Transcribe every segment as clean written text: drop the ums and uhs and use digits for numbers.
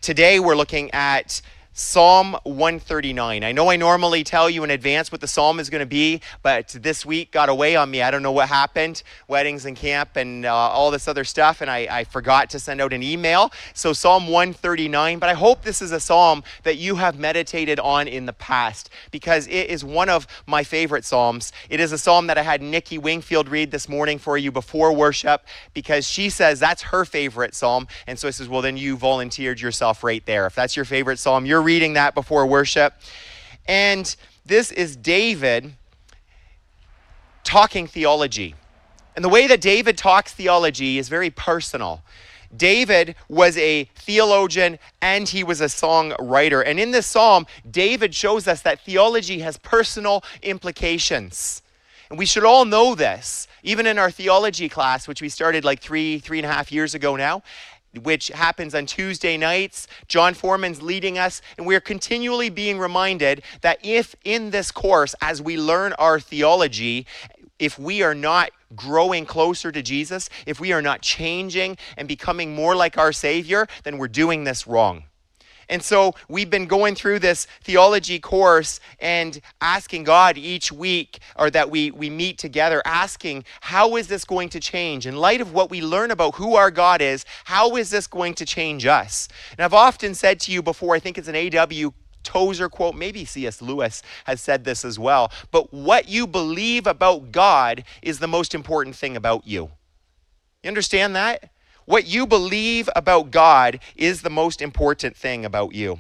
Today we're looking at Psalm 139. I know I normally tell you in advance what the psalm is going to be, but this week got away on me. I don't know what happened, weddings and camp and all this other stuff, and I forgot to send out an email. So Psalm 139, but I hope this is a psalm that you have meditated on in the past, because it is one of my favorite psalms. It is a psalm that I had Nikki Wingfield read this morning for you before worship, because she says that's her favorite psalm, and so I says, well, then you volunteered yourself right there. If that's your favorite psalm, you're reading that before worship. And this is David talking theology. And the way that David talks theology is very personal. David was a theologian and he was a songwriter. And in this psalm, David shows us that theology has personal implications. And we should all know this, even in our theology class, which we started like three and a half years ago now, which happens on Tuesday nights. John Foreman's leading us, and we are continually being reminded that if in this course, as we learn our theology, if we are not growing closer to Jesus, if we are not changing and becoming more like our Savior, then we're doing this wrong. And so we've been going through this theology course and asking God each week, or that we meet together, asking, how is this going to change? In light of what we learn about who our God is, how is this going to change us? And I've often said to you before, I think it's an A.W. Tozer quote, maybe C.S. Lewis has said this as well, but what you believe about God is the most important thing about you. You understand that? What you believe about God is the most important thing about you.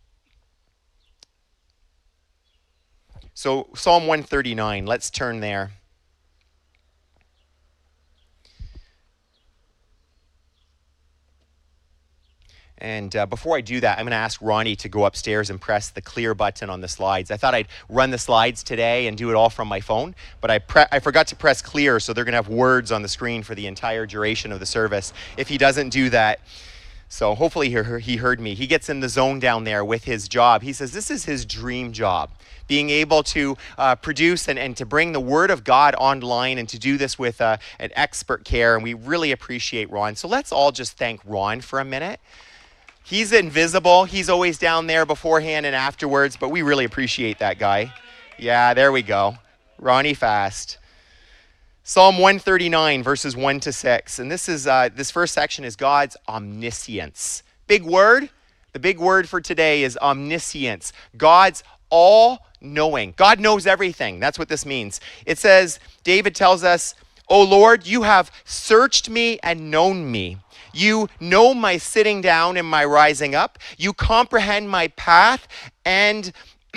So Psalm 139, let's turn there. And before I do that, I'm going to ask Ronnie to go upstairs and press the clear button on the slides. I thought I'd run the slides today and do it all from my phone, but I forgot to press clear, so they're going to have words on the screen for the entire duration of the service if he doesn't do that. So hopefully he heard me. He gets in the zone down there with his job. He says this is his dream job, being able to produce and to bring the Word of God online and to do this with an expert care, and we really appreciate Ron. So let's all just thank Ron for a minute. He's invisible. He's always down there beforehand and afterwards, but we really appreciate that guy. Yeah, there we go. Ronnie Fast. Psalm 139, verses 1 to 6. And this first section is God's omniscience. Big word. The big word for today is omniscience. God's all-knowing. God knows everything. That's what this means. It says, David tells us, O Lord, you have searched me and known me. You know my sitting down and my rising up. You comprehend my path and,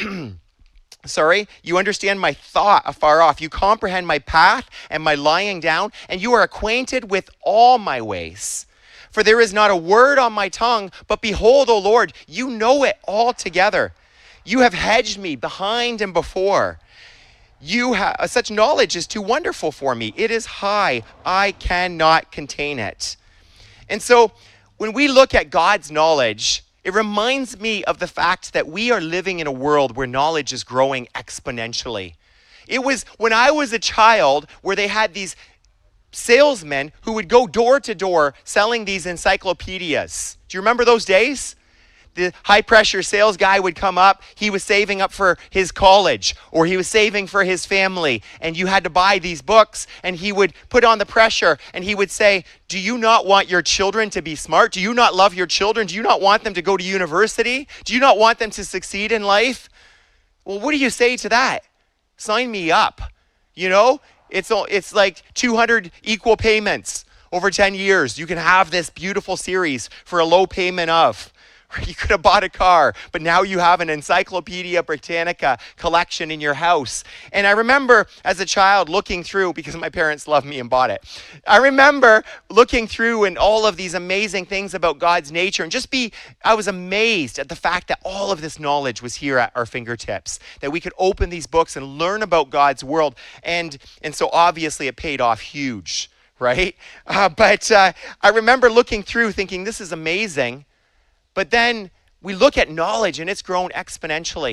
you understand my thought afar off. You comprehend my path and my lying down, and you are acquainted with all my ways. For there is not a word on my tongue, but behold, O Lord, you know it altogether. You have hedged me behind and before. You have such knowledge is too wonderful for me. It is high. I cannot contain it. And so when we look at God's knowledge, it reminds me of the fact that we are living in a world where knowledge is growing exponentially. It was when I was a child where they had these salesmen who would go door to door selling these encyclopedias. Do you remember those days? The high-pressure sales guy would come up. He was saving up for his college, or he was saving for his family, and you had to buy these books, and he would put on the pressure, and he would say, do you not want your children to be smart? Do you not love your children? Do you not want them to go to university? Do you not want them to succeed in life? Well, what do you say to that? Sign me up. You know, it's like 200 equal payments over 10 years. You can have this beautiful series for a low payment of. You could have bought a car, but now you have an Encyclopedia Britannica collection in your house. And I remember as a child looking through, because my parents loved me and bought it. I remember looking through and all of these amazing things about God's nature and I was amazed at the fact that all of this knowledge was here at our fingertips, that we could open these books and learn about God's world. And so obviously it paid off huge, right? But I remember looking through thinking, this is amazing. But then we look at knowledge and it's grown exponentially.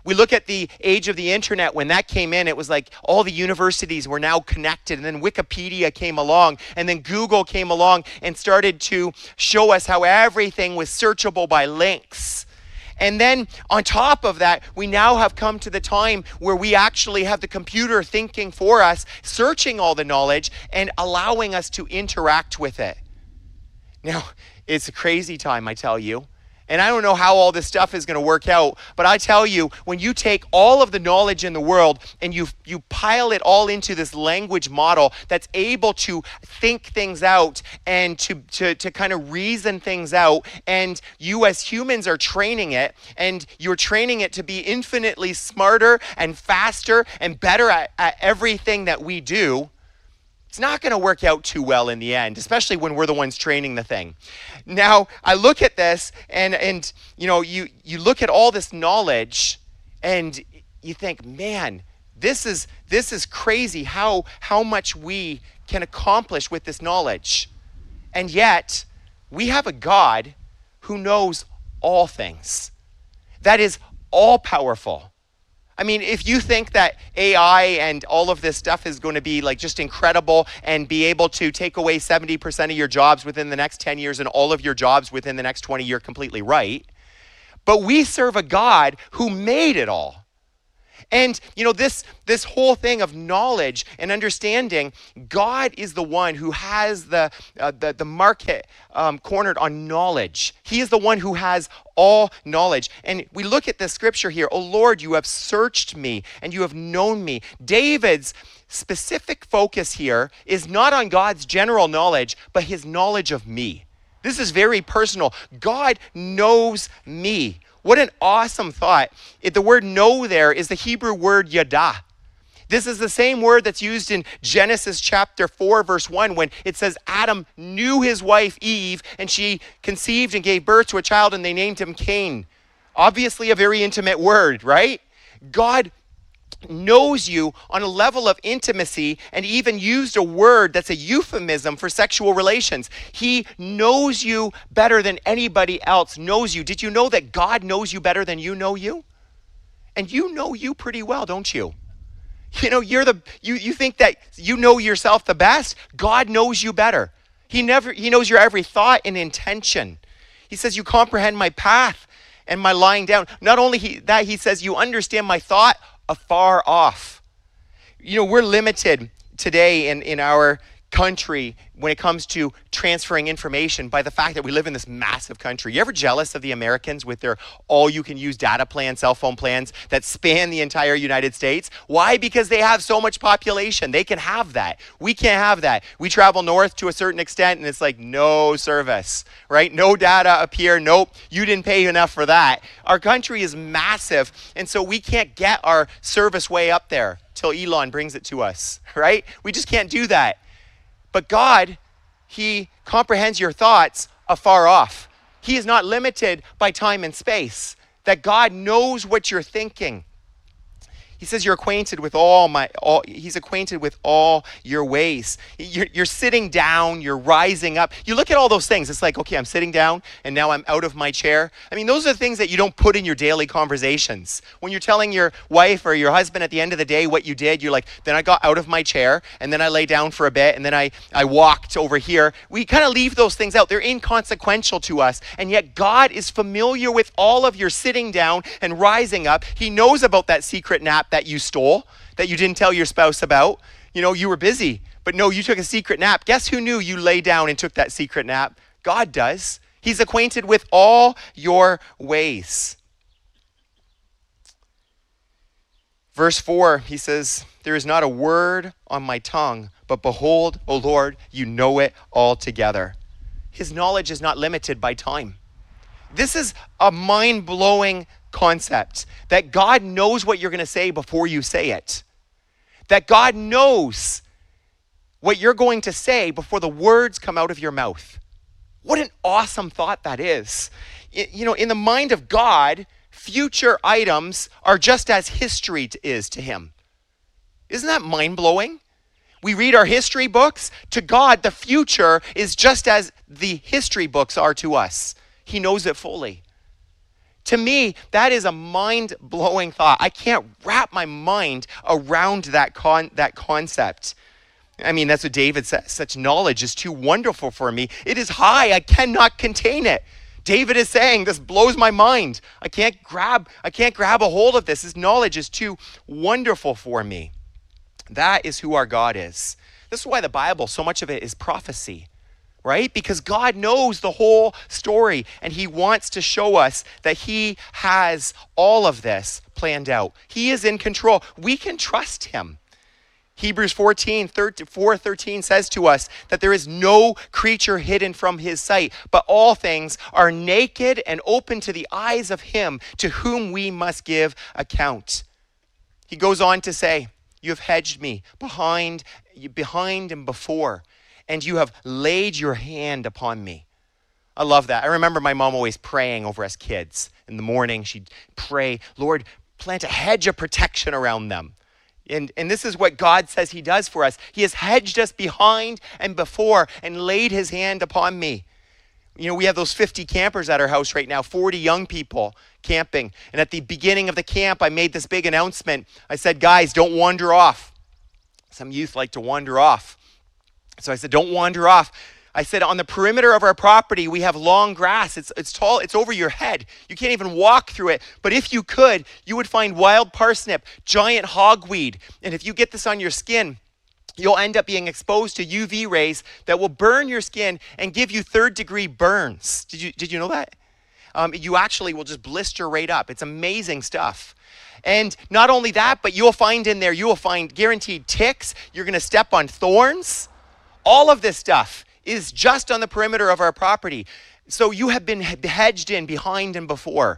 We look at the age of the internet. When that came in, it was like all the universities were now connected. And then Wikipedia came along. And then Google came along and started to show us how everything was searchable by links. And then on top of that, we now have come to the time where we actually have the computer thinking for us, searching all the knowledge and allowing us to interact with it. Now, it's a crazy time, I tell you. And I don't know how all this stuff is going to work out, but I tell you, when you take all of the knowledge in the world and you pile it all into this language model that's able to think things out and to kind of reason things out, and you as humans are training it, and you're training it to be infinitely smarter and faster and better at everything that we do, it's not going to work out too well in the end, especially when we're the ones training the thing. Now, I look at this and you know, you look at all this knowledge and you think, man, this is crazy how much we can accomplish with this knowledge. And yet, we have a God who knows all things. That is all powerful. I mean, if you think that AI and all of this stuff is going to be like just incredible and be able to take away 70% of your jobs within the next 10 years and all of your jobs within the next 20, you're completely right. But we serve a God who made it all. And, you know, this whole thing of knowledge and understanding, God is the one who has the market cornered on knowledge. He is the one who has all knowledge. And we look at this scripture here. Oh, Lord, you have searched me and you have known me. David's specific focus here is not on God's general knowledge, but his knowledge of me. This is very personal. God knows me. What an awesome thought. The word know there is the Hebrew word yada. This is the same word that's used in Genesis chapter 4, verse 1, when it says Adam knew his wife Eve, and she conceived and gave birth to a child, and they named him Cain. Obviously a very intimate word, right? God knows you on a level of intimacy and even used a word that's a euphemism for sexual relations. He knows you better than anybody else knows you. Did you know that God knows you better than you know you? And you know you pretty well, don't you? You know, you think that you know yourself the best. God knows you better. He knows your every thought and intention. He says, you comprehend my path and my lying down. Not only that, he says, you understand my thought afar off. You know, we're limited today in our country when it comes to transferring information by the fact that we live in this massive country. You ever jealous of the Americans with their all-you-can-use data plan, cell phone plans that span the entire United States? Why? Because they have so much population. They can have that. We can't have that. We travel north to a certain extent and it's like no service, right? No data up here. Nope, you didn't pay enough for that. Our country is massive, and so we can't get our service way up there till Elon brings it to us, right? We just can't do that. But God, he comprehends your thoughts afar off. He is not limited by time and space. That God knows what you're thinking. He says you're acquainted with he's acquainted with all your ways. You're sitting down, you're rising up. You look at all those things. It's like, okay, I'm sitting down and now I'm out of my chair. I mean, those are things that you don't put in your daily conversations. When you're telling your wife or your husband at the end of the day what you did, you're like, then I got out of my chair and then I lay down for a bit and then I walked over here. We kind of leave those things out. They're inconsequential to us. And yet God is familiar with all of your sitting down and rising up. He knows about that secret nap that you stole, that you didn't tell your spouse about. You know, you were busy, but no, you took a secret nap. Guess who knew you lay down and took that secret nap? God does. He's acquainted with all your ways. Verse 4, he says, there is not a word on my tongue, but behold, O Lord, you know it altogether. His knowledge is not limited by time. This is a mind-blowing concept, that God knows what you're going to say before you say it. That God knows what you're going to say before the words come out of your mouth. What an awesome thought that is. You know, in the mind of God, future items are just as history is to him. Isn't that mind-blowing? We read our history books. To God, the future is just as the history books are to us. He knows it fully. To me, that is a mind-blowing thought. I can't wrap my mind around that concept. I mean, that's what David says. Such knowledge is too wonderful for me. It is high. I cannot contain it. David is saying, this blows my mind. I can't grab a hold of this. This knowledge is too wonderful for me. That is who our God is. This is why the Bible, so much of it is prophecy, right? Because God knows the whole story, and he wants to show us that he has all of this planned out. He is in control. We can trust him. Hebrews 4:13 says to us that there is no creature hidden from his sight, but all things are naked and open to the eyes of him to whom we must give account. He goes on to say, you have hedged me behind and before, and you have laid your hand upon me. I love that. I remember my mom always praying over us kids. In the morning, she'd pray, Lord, plant a hedge of protection around them. And this is what God says he does for us. He has hedged us behind and before and laid his hand upon me. You know, we have those 50 campers at our house right now, 40 young people camping. And at the beginning of the camp, I made this big announcement. I said, guys, don't wander off. Some youth like to wander off. So I said, don't wander off. I said, on the perimeter of our property, we have long grass. It's tall. It's over your head. You can't even walk through it. But if you could, you would find wild parsnip, giant hogweed. And if you get this on your skin, you'll end up being exposed to UV rays that will burn your skin and give you third-degree burns. Did you know that? You actually will just blister right up. It's amazing stuff. And not only that, but you'll find in there, you will find guaranteed ticks. You're going to step on thorns. All of this stuff is just on the perimeter of our property. So you have been hedged in behind and before.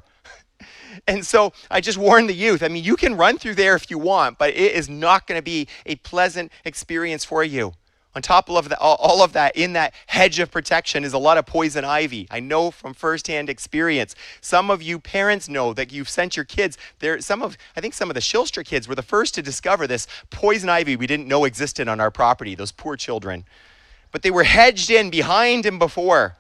And so I just warn the youth. I mean, you can run through there if you want, but it is not going to be a pleasant experience for you. On top of all of that, in that hedge of protection is a lot of poison ivy. I know from firsthand experience. Some of you parents know that you've sent your kids there. I think some of the Shilstra kids were the first to discover this poison ivy we didn't know existed on our property, those poor children. But they were hedged in behind and before.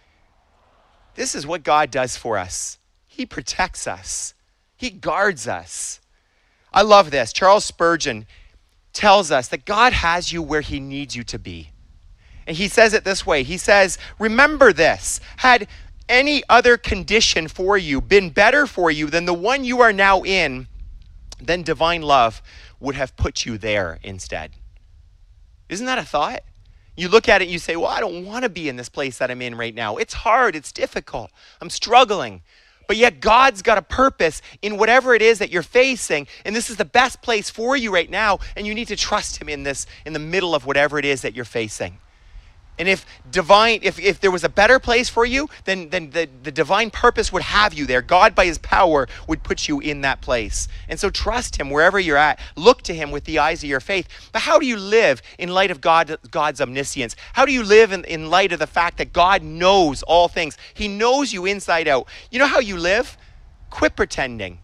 This is what God does for us. He protects us. He guards us. I love this. Charles Spurgeon tells us that God has you where he needs you to be. And he says it this way. He says, remember this, had any other condition for you been better for you than the one you are now in, then divine love would have put you there instead. Isn't that a thought? You look at it and you say, well, I don't want to be in this place that I'm in right now. It's hard. It's difficult. I'm struggling. But yet God's got a purpose in whatever it is that you're facing. And this is the best place for you right now. And you need to trust him in the middle of whatever it is that you're facing. And if there was a better place for you, then the divine purpose would have you there. God, by his power, would put you in that place. And so trust him wherever you're at. Look to him with the eyes of your faith. But how do you live in light of God's omniscience? How do you live in light of the fact that God knows all things? He knows you inside out. You know how you live? Quit pretending.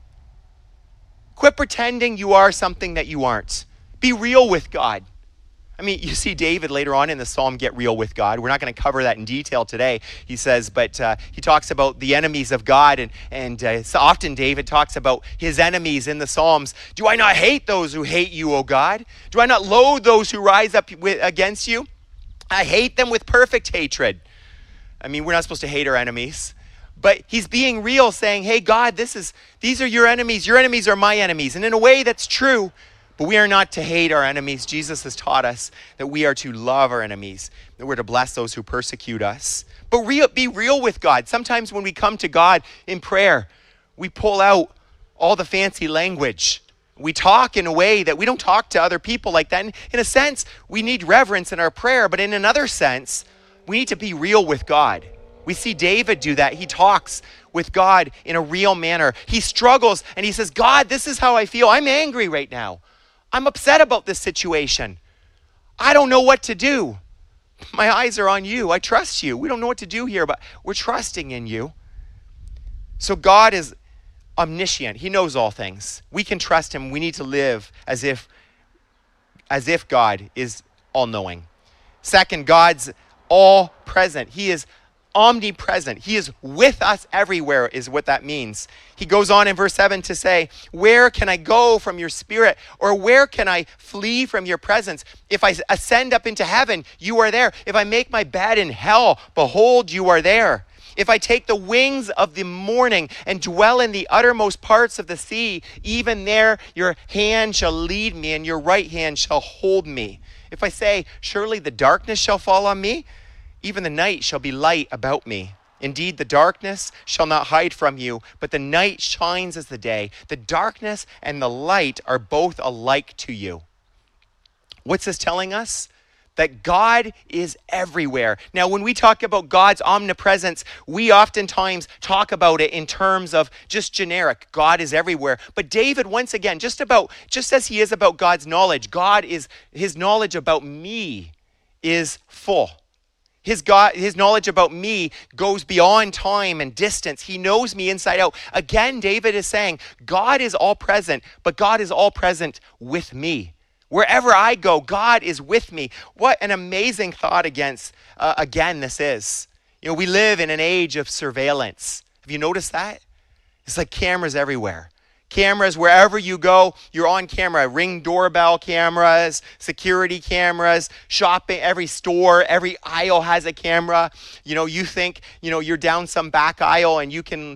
Quit pretending you are something that you aren't. Be real with God. I mean, you see David later on in the psalm get real with God. We're not going to cover that in detail today, he says, but he talks about the enemies of God, and so often David talks about his enemies in the Psalms. Do I not hate those who hate you, O God? Do I not loathe those who rise up against you? I hate them with perfect hatred. I mean, we're not supposed to hate our enemies. But he's being real, saying, hey, God, these are your enemies. Your enemies are my enemies. And in a way, that's true. But we are not to hate our enemies. Jesus has taught us that we are to love our enemies, that we're to bless those who persecute us. But be real with God. Sometimes when we come to God in prayer, we pull out all the fancy language. We talk in a way that we don't talk to other people like that. And in a sense, we need reverence in our prayer. But in another sense, we need to be real with God. We see David do that. He talks with God in a real manner. He struggles and he says, God, this is how I feel. I'm angry right now. I'm upset about this situation. I don't know what to do. My eyes are on you. I trust you. We don't know what to do here, but we're trusting in you. So God is omniscient. He knows all things. We can trust him. We need to live as if God is all-knowing. Second, God's all-present. He is omnipresent. He is with us everywhere is what that means. He goes on in verse 7 to say, where can I go from your spirit? Or where can I flee from your presence? If I ascend up into heaven, you are there. If I make my bed in hell, behold, you are there. If I take the wings of the morning and dwell in the uttermost parts of the sea, even there your hand shall lead me and your right hand shall hold me. If I say, surely the darkness shall fall on me, even the night shall be light about me. Indeed, the darkness shall not hide from you, but the night shines as the day. The darkness and the light are both alike to you. What's this telling us? That God is everywhere. Now, when we talk about God's omnipresence, we oftentimes talk about it in terms of just generic. God is everywhere. But David, once again, just as he is about God's knowledge, his knowledge about me is full. His knowledge about me goes beyond time and distance. He knows me inside out. Again, David is saying, God is all present, but God is all present with me. Wherever I go, God is with me. What an amazing thought again this is. You know, we live in an age of surveillance. Have you noticed that? It's like cameras everywhere. Cameras, wherever you go, you're on camera. Ring doorbell cameras, security cameras, shopping, every store, every aisle has a camera. You know, you think, you're down some back aisle and you can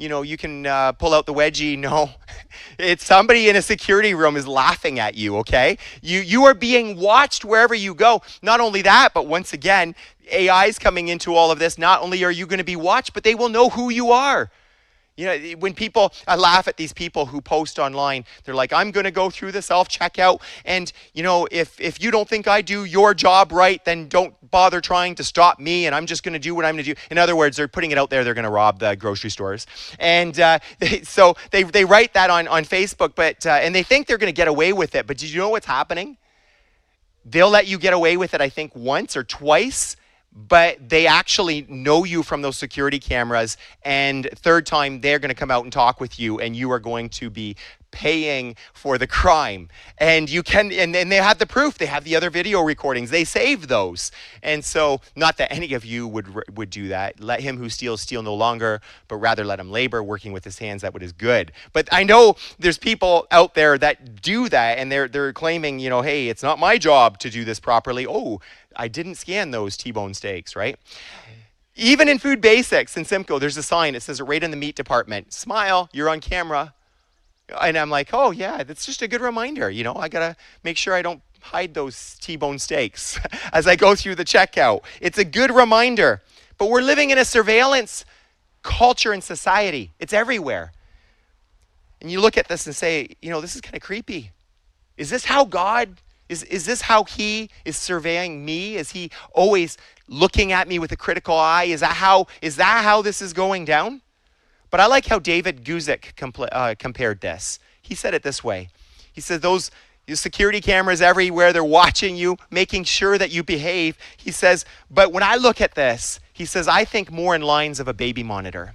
pull out the wedgie. No, it's somebody in a security room is laughing at you, okay? You are being watched wherever you go. Not only that, but once again, AI is coming into all of this. Not only are you going to be watched, but they will know who you are. You know, when I laugh at these people who post online, they're like, I'm going to go through the self-checkout. And, if you don't think I do your job right, then don't bother trying to stop me. And I'm just going to do what I'm going to do. In other words, they're putting it out there. They're going to rob the grocery stores. And so they write that on Facebook, and they think they're going to get away with it. But did you know what's happening? They'll let you get away with it, I think, once or twice. But they actually know you from those security cameras, and third time they're going to come out and talk with you, and you are going to be paying for the crime. And they have the proof. They have the other video recordings. They saved those. And so, not that any of you would do that. Let him who steals steal no longer, but rather let him labor, working with his hands that what is good. But I know there's people out there that do that, and they're claiming, hey, it's not my job to do this properly. Oh, I didn't scan those T-bone steaks, right? Even in Food Basics in Simcoe, there's a sign. It says right in the meat department, smile, you're on camera. And I'm like, oh yeah, that's just a good reminder. I got to make sure I don't hide those T-bone steaks as I go through the checkout. It's a good reminder. But we're living in a surveillance culture and society. It's everywhere. And you look at this and say, this is kind of creepy. Is this how God Is this how he is surveying me? Is he always looking at me with a critical eye? Is that how this is going down? But I like how David Guzik compared this. He said it this way. He said those security cameras everywhere, they're watching you, making sure that you behave. He says, but when I look at this, he says, I think more in lines of a baby monitor.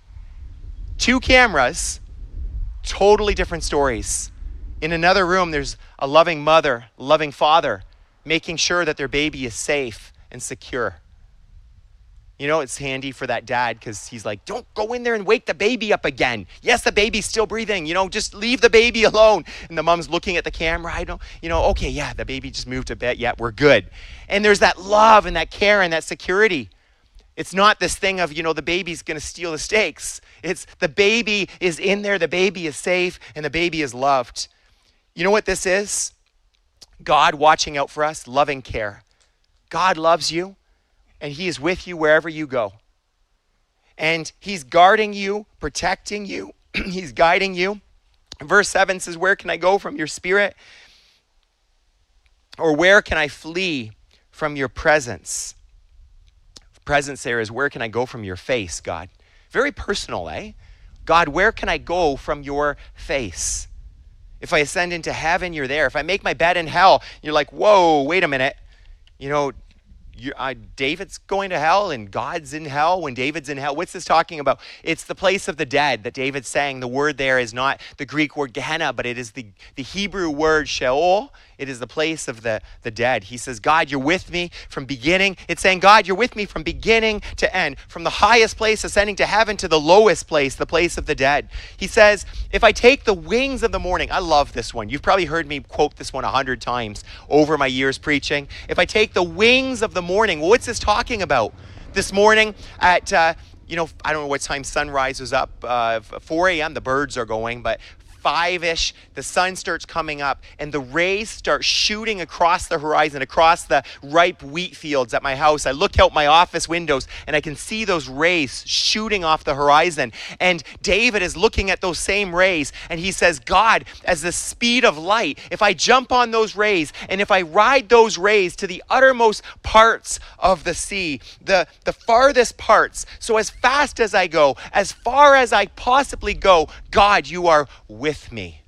2 cameras, totally different stories. In another room, there's a loving mother, loving father, making sure that their baby is safe and secure. It's handy for that dad because he's like, don't go in there and wake the baby up again. Yes, the baby's still breathing. Just leave the baby alone. And the mom's looking at the camera. Okay, yeah, the baby just moved a bit. Yeah, we're good. And there's that love and that care and that security. It's not this thing of, the baby's going to steal the steaks. It's the baby is in there, the baby is safe, and the baby is loved. You know what this is? God watching out for us, loving care. God loves you, and he is with you wherever you go. And he's guarding you, protecting you. He's guiding you. Verse 7 says, where can I go from your spirit? Or where can I flee from your presence? Presence there is, where can I go from your face, God? Very personal, eh? God, where can I go from your face? If I ascend into heaven, you're there. If I make my bed in hell, you're like, whoa, wait a minute. David's going to hell and God's in hell when David's in hell. What's this talking about? It's the place of the dead that David's saying. The word there is not the Greek word Gehenna, but it is the Hebrew word Sheol. It is the place of the dead. He says, God, you're with me from beginning. It's saying, God, you're with me from beginning to end, from the highest place ascending to heaven to the lowest place, the place of the dead. He says, if I take the wings of the morning, I love this one. You've probably heard me quote this one 100 times over my years preaching. If I take the wings of the morning, well, what's this talking about? This morning at, I don't know what time sunrise was up, 4 a.m. the birds are going, but 5-ish, the sun starts coming up and the rays start shooting across the horizon, across the ripe wheat fields at my house. I look out my office windows and I can see those rays shooting off the horizon. And David is looking at those same rays and he says, God, as the speed of light, if I jump on those rays and if I ride those rays to the uttermost parts of the sea, the farthest parts, so as fast as I go, as far as I possibly go, God, you are with me.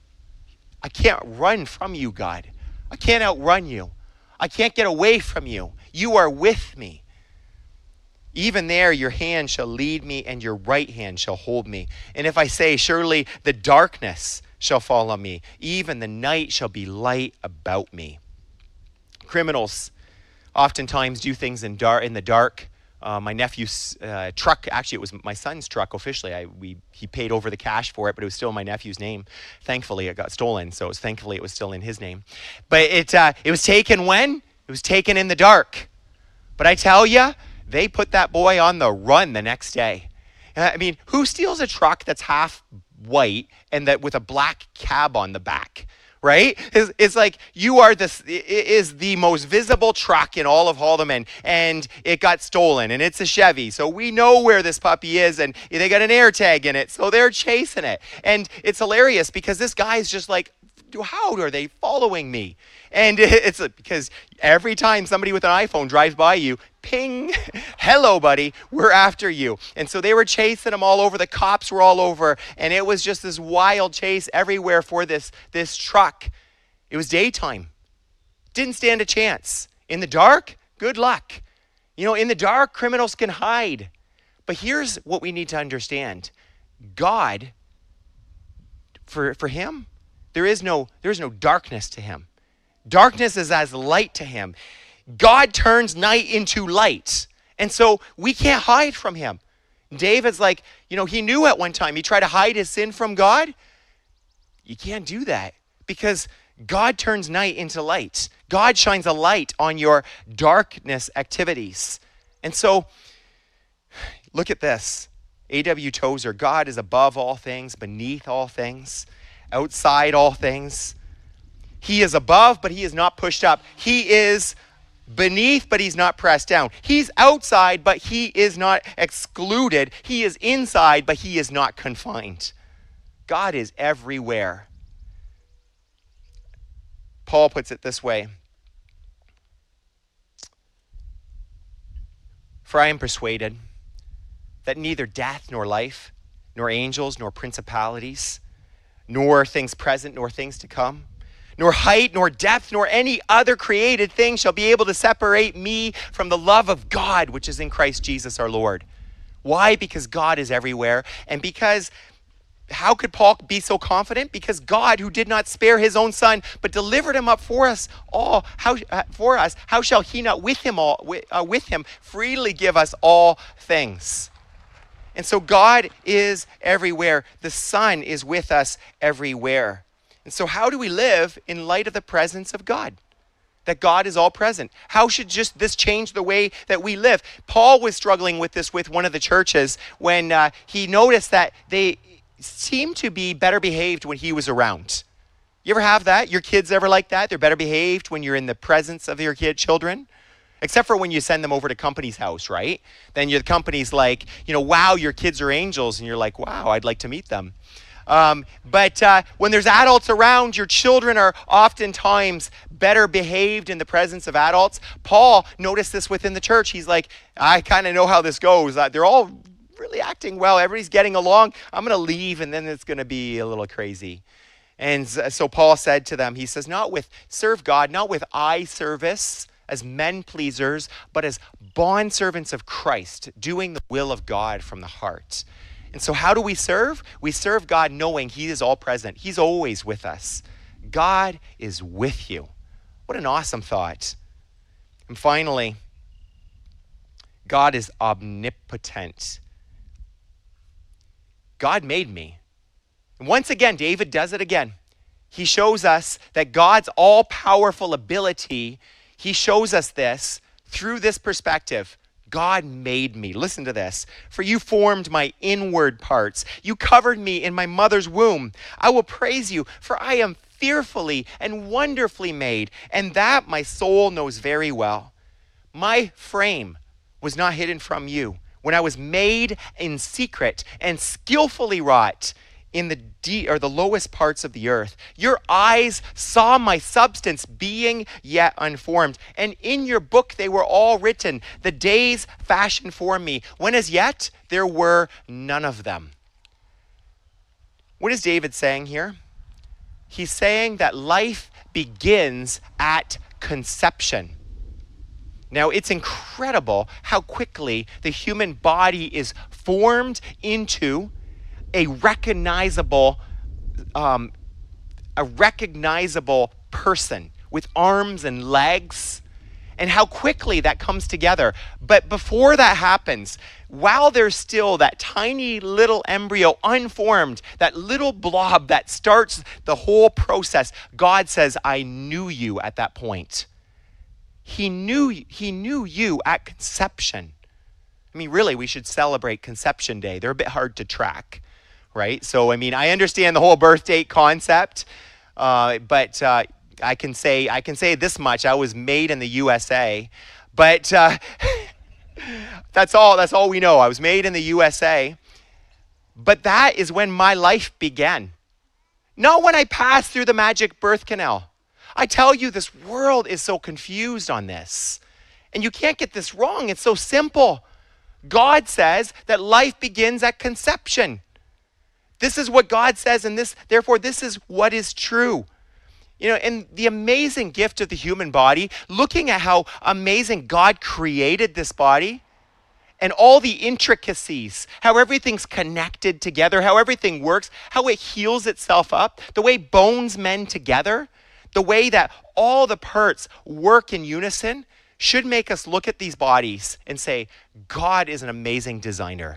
I can't run from you, God. I can't outrun you. I can't get away from you. You are with me. Even there, your hand shall lead me and your right hand shall hold me. And if I say, surely the darkness shall fall on me, even the night shall be light about me. Criminals oftentimes do things in the dark. My nephew's truck, actually it was my son's truck officially. He paid over the cash for it, but it was still in my nephew's name. Thankfully, it got stolen, so thankfully it was still in his name. But it was taken when? It was taken in the dark. But I tell you, they put that boy on the run the next day. I mean, who steals a truck that's half white and that with a black cab on the back? Right? It's like you are is the most visible truck in all of Haldeman, and it got stolen, and it's a Chevy. So we know where this puppy is, and they got an air tag in it, so they're chasing it. And it's hilarious because this guy is just like, how are they following me? And it's because every time somebody with an iPhone drives by you, ping, hello, buddy, we're after you. And so they were chasing him all over. The cops were all over. And it was just this wild chase everywhere for this truck. It was daytime. Didn't stand a chance. In the dark, good luck. In the dark, criminals can hide. But here's what we need to understand. God, for him, there is no darkness to him. Darkness is as light to him. God turns night into light. And so we can't hide from him. David's like, he knew at one time he tried to hide his sin from God. You can't do that because God turns night into light. God shines a light on your darkness activities. And so look at this. A.W. Tozer, God is above all things, beneath all things, outside all things. He is above, but he is not pushed up. He is beneath, but he's not pressed down. He's outside, but he is not excluded. He is inside, but he is not confined. God is everywhere. Paul puts it this way. For I am persuaded that neither death nor life, nor angels, nor principalities, nor things present, nor things to come, nor height, nor depth, nor any other created thing shall be able to separate me from the love of God, which is in Christ Jesus our Lord. Why? Because God is everywhere. And because, how could Paul be so confident? Because God, who did not spare his own son, but delivered him up for us all, how shall he not with him freely give us all things? And so God is everywhere. The Son is with us everywhere. And so how do we live in light of the presence of God? That God is all present. How should just this change the way that we live? Paul was struggling with this with one of the churches when he noticed that they seemed to be better behaved when he was around. You ever have that? Your kids ever like that? They're better behaved when you're in the presence of your children? Except for when you send them over to company's house, right? Then your company's like, wow, your kids are angels. And you're like, wow, I'd like to meet them. But when there's adults around, your children are oftentimes better behaved in the presence of adults. Paul noticed this within the church. He's like, I kind of know how this goes. They're all really acting well. Everybody's getting along. I'm going to leave, and then it's going to be a little crazy. And so Paul said to them, he says, serve God, not with eye service, as men pleasers, but as bondservants of Christ, doing the will of God from the heart. And so how do we serve? We serve God knowing he is all present. He's always with us. God is with you. What an awesome thought. And finally, God is omnipotent. God made me. And once again, David does it again. He shows us that God's all-powerful ability, he shows us this through this perspective. God made me. Listen to this. For you formed my inward parts. You covered me in my mother's womb. I will praise you, for I am fearfully and wonderfully made, and that my soul knows very well. My frame was not hidden from you when I was made in secret and skillfully wrought in the lowest parts of the earth. Your eyes saw my substance being yet unformed, and in your book they were all written, the days fashioned for me, when as yet there were none of them. What is David saying here? He's saying that life begins at conception. Now, it's incredible how quickly the human body is formed into a recognizable person with arms and legs, and how quickly that comes together. But before that happens, while there's still that tiny little embryo unformed, that little blob that starts the whole process, God says, I knew you at that point. He knew you at conception. I mean, really, we should celebrate Conception Day. They're a bit hard to track, right? So, I mean, I understand the whole birth date concept, but I can say this much: I was made in the USA, but that's all we know. I was made in the USA, but that is when my life began, not when I passed through the magic birth canal. I tell you, this world is so confused on this, and you can't get this wrong. It's so simple. God says that life begins at conception. This is what God says, and therefore this is what is true. You know, and the amazing gift of the human body, looking at how amazing God created this body and all the intricacies, how everything's connected together, how everything works, how it heals itself up, the way bones mend together, the way that all the parts work in unison, should make us look at these bodies and say, God is an amazing designer.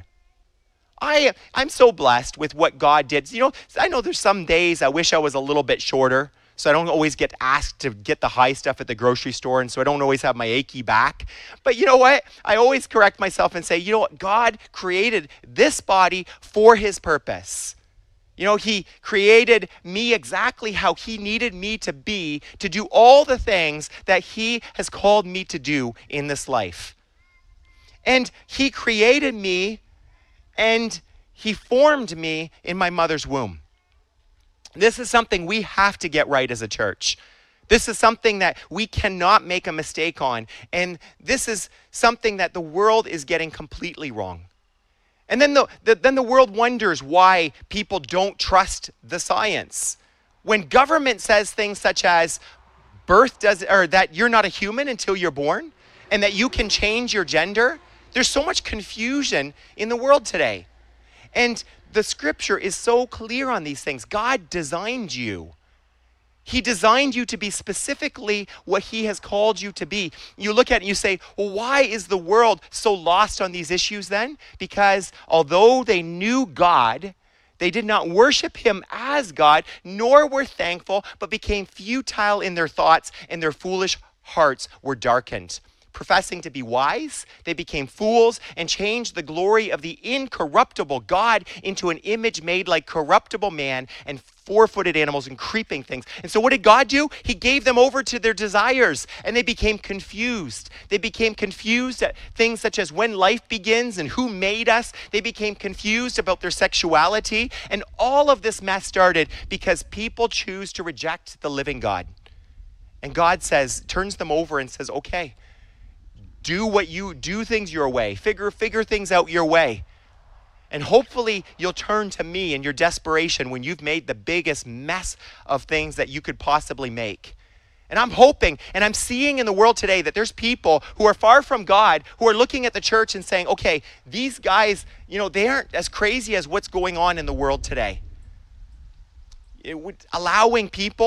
I'm so blessed with what God did. You know, I know there's some days I wish I was a little bit shorter, so I don't always get asked to get the high stuff at the grocery store, and so I don't always have my achy back. But you know what? I always correct myself and say, you know what? God created this body for his purpose. You know, he created me exactly how he needed me to be to do all the things that he has called me to do in this life. And he created me and he formed me in my mother's womb. This is something we have to get right as a church. This is something that we cannot make a mistake on. And this is something that the world is getting completely wrong. And then the world wonders why people don't trust the science. When government says things such as that you're not a human until you're born, and that you can change your gender, there's so much confusion in the world today. And the scripture is so clear on these things. God designed you. He designed you to be specifically what he has called you to be. You look at it and you say, well, why is the world so lost on these issues then? Because although they knew God, they did not worship him as God, nor were thankful, but became futile in their thoughts, and their foolish hearts were darkened. Professing to be wise, they became fools and changed the glory of the incorruptible God into an image made like corruptible man and four-footed animals and creeping things. And so what did God do? He gave them over to their desires, and they became confused. They became confused at things such as when life begins and who made us. They became confused about their sexuality, and all of this mess started because people choose to reject the living God. And God turns them over and says, okay, do things your way. Figure things out your way. And hopefully you'll turn to me in your desperation when you've made the biggest mess of things that you could possibly make. And I'm hoping, and I'm seeing in the world today that there's people who are far from God, who are looking at the church and saying, okay, these guys, they aren't as crazy as what's going on in the world today. Allowing people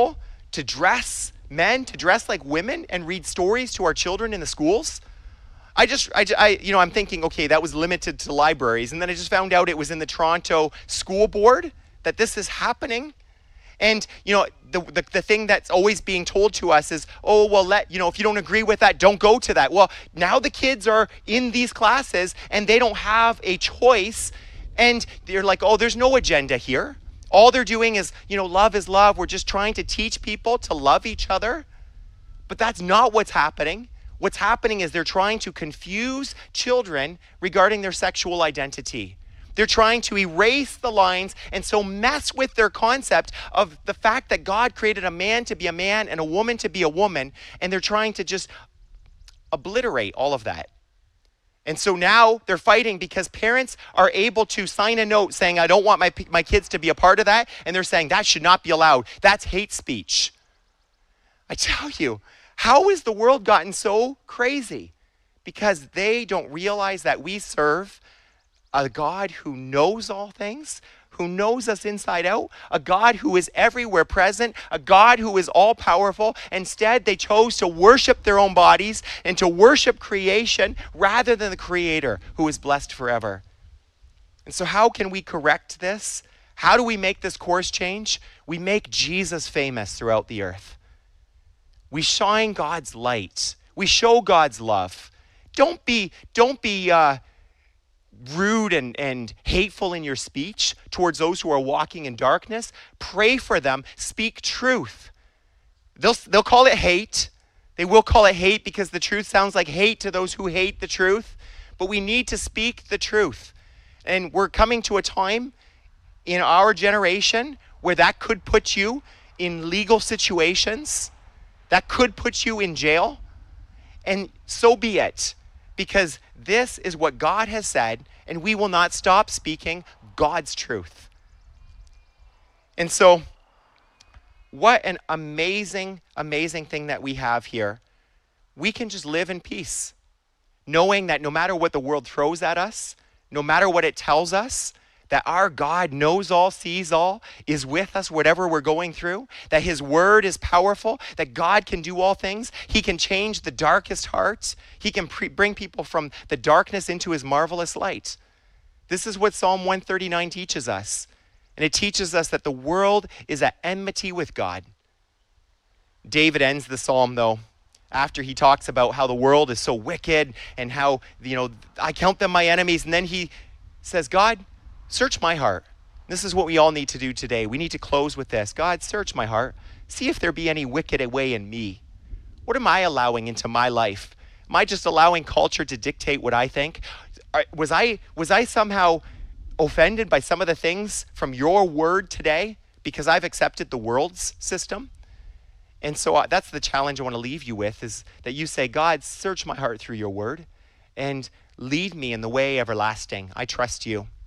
to dress men, to dress like women and read stories to our children in the schools. I'm thinking, okay, that was limited to libraries. And then I just found out it was in the Toronto School Board that this is happening. And, the thing that's always being told to us is, oh, well, if you don't agree with that, don't go to that. Well, now the kids are in these classes and they don't have a choice. And they're like, oh, there's no agenda here. All they're doing is, love is love. We're just trying to teach people to love each other. But that's not what's happening. What's happening is they're trying to confuse children regarding their sexual identity. They're trying to erase the lines and so mess with their concept of the fact that God created a man to be a man and a woman to be a woman. And they're trying to just obliterate all of that. And so now they're fighting because parents are able to sign a note saying, I don't want my kids to be a part of that. And they're saying that should not be allowed. That's hate speech. I tell you, how has the world gotten so crazy? Because they don't realize that we serve a God who knows all things, who knows us inside out, a God who is everywhere present, a God who is all powerful. Instead, they chose to worship their own bodies and to worship creation rather than the Creator who is blessed forever. And so how can we correct this? How do we make this course change? We make Jesus famous throughout the earth. We shine God's light. We show God's love. Don't be rude and hateful in your speech towards those who are walking in darkness. Pray for them. Speak truth. They'll call it hate. They will call it hate because the truth sounds like hate to those who hate the truth. But we need to speak the truth. And we're coming to a time in our generation where that could put you in legal situations. That could put you in jail. And so be it. Because this is what God has said, and we will not stop speaking God's truth. And so, what an amazing, amazing thing that we have here. We can just live in peace, knowing that no matter what the world throws at us, no matter what it tells us, that our God knows all, sees all, is with us whatever we're going through, that his word is powerful, that God can do all things. He can change the darkest hearts. He can bring people from the darkness into his marvelous light. This is what Psalm 139 teaches us. And it teaches us that the world is at enmity with God. David ends the psalm, though, after he talks about how the world is so wicked and how, I count them my enemies. And then he says, God, search my heart. This is what we all need to do today. We need to close with this. God, search my heart. See if there be any wicked way in me. What am I allowing into my life? Am I just allowing culture to dictate what I think? Was I somehow offended by some of the things from your word today because I've accepted the world's system? And so that's the challenge I want to leave you with, is that you say, God, search my heart through your word and lead me in the way everlasting. I trust you.